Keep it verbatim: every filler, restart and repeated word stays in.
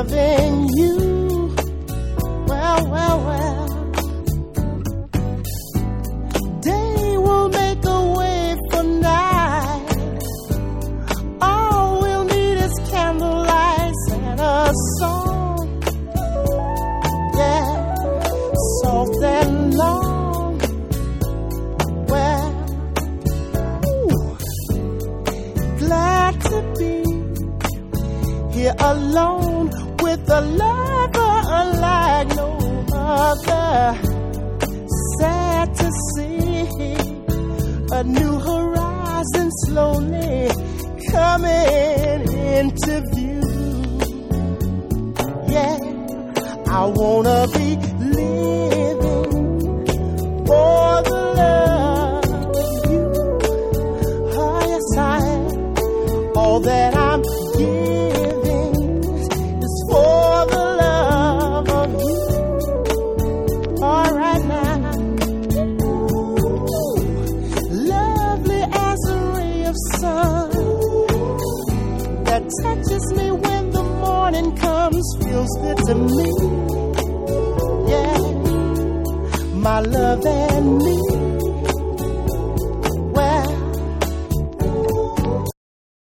loving you. Well, well, well. Day will make a way for night. All we'll need is candlelight and a song. Yeah, soft and long. Well, ooh, glad to be here alone with a lover unlike no other. Sad to see a new horizon slowly coming into view. Yeah, I wanna be living for the love of you. Oh yes, I am. All that I'm giving is for the love of you. All right now, ooh, lovely as a ray of sun that touches me when the morning comes, feels good to me. Yeah, my love and me.